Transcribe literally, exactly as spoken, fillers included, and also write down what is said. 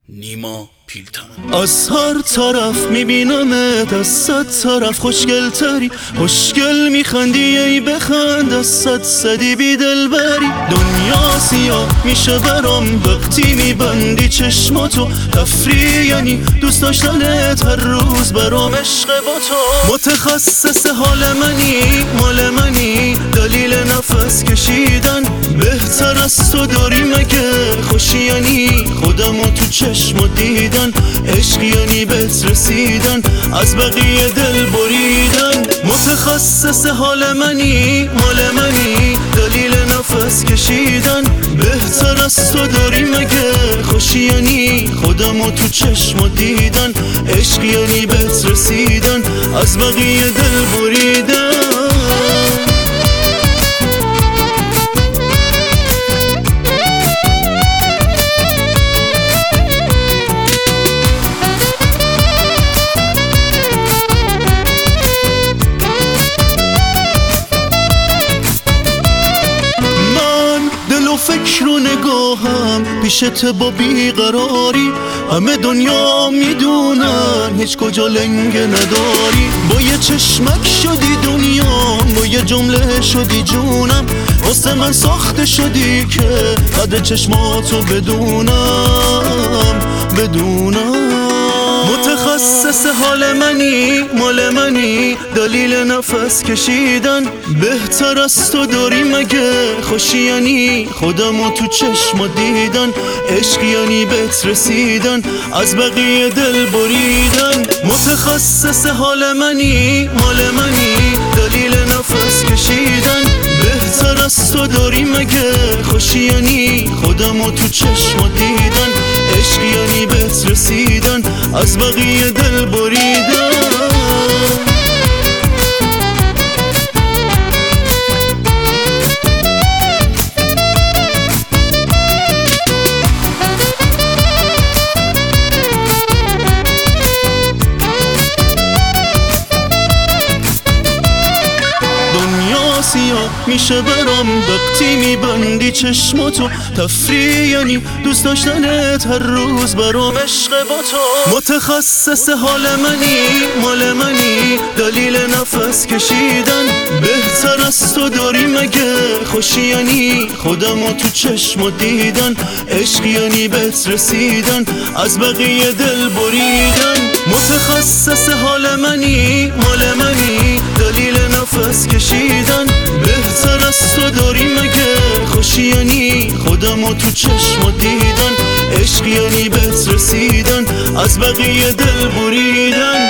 نیما پیلتن. از هر طرف میبینمت، از صد طرف خوشگلتری، خوشگل میخندی ای بخند، از صد صدی بی دلبری. دنیا سیاه میشه برام وقتی میبندی چشماتو، تفریح یعنی دوست داشتنت هر روز برام عشق با تو. متخصص حال منی، مال منی، دلیل نفس کشیدن، بهتر از تو داری مگه؟ خوشی یعنی خودمو تو چشم دیدن، عشق یعنی بهت رسیدن، از بقیه دل بریدن. متخصص حال منی، مال منی، دلیل نفس کشیدن، بهتر از تو داری مگه؟ خوشی یعنی خودمو تو چشم دیدن، عشق یعنی بهت رسیدن، از بقیه دل بریدن. فکر و نگاهم پیشت با بیقراری، همه دنیا میدونن هیچ کجا لنگه نداری. با یه چشمک شدی دنیا، با یه جمله شدی جونم، واسه من ساخته شدی که قدر چشماتو بدونم بدونم. متخصص حال منی، مال منی، دلیل نفس کشیدن، بهتر از تو داری مگه؟ خوشی یعنی خودمو تو چشم دیدن، عشق یعنی بهت رسیدن، از بقیه دل بریدن. متخصص حال منی، مال منی، دلیل نفس کشیدن، بهتر از تو داری مگه؟ خوشی یعنی خودمو تو چشم دیدن، عشق یعنی بهت رسیدن، از بقیه دل بریدن. سیاه میشه برام وقتی میبندی چشماتو، تفریح یعنی دوست داشتنت هر روز برام عشق با تو. متخصص حال منی، مال منی، دلیل نفس کشیدن، بهتر از تو داری مگه؟ خوشی یعنی خودمو تو چشم دیدن، عشق یعنی بهت رسیدن، از بقیه دل بریدن. متخصص حال منی، مال منی، دلیل نفس کشیدن، بهتر از تو داری مگه؟ خوشی یعنی خودمو تو چشم دیدن، عشق یعنی بهت رسیدن، از بقیه دل بریدن.